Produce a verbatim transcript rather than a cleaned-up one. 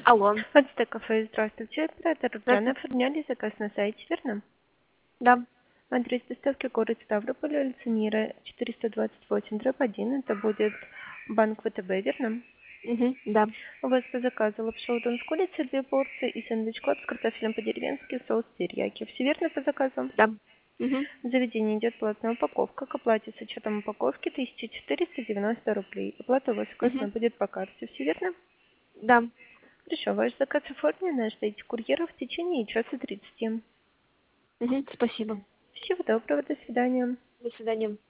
Алло. Фонтанка кафе, здравствуйте. Оператор Татьяна, Здравствуйте. оформляли заказ на сайте, верно? Да. Адрес доставки город Ставрополь, улица Мира, четыреста двадцать восемь, дробь один. Это будет банк ВТБ, верно? Угу. Да. У вас по заказу лапша удон с курицей, две порции и сэндвич-клаб с картофелем по-деревенски, соус терияки. Все верно по заказу? Да. Угу. В заведении идет платная упаковка. К оплате с учетом упаковки тысяча четыреста девяносто рублей. Оплата у вас указана Угу. будет по карте. Все верно? Да. Хорошо, ваш заказ оформлен, ждите курьера в течение часа тридцати. Угу. Спасибо. Всего доброго, до свидания. До свидания.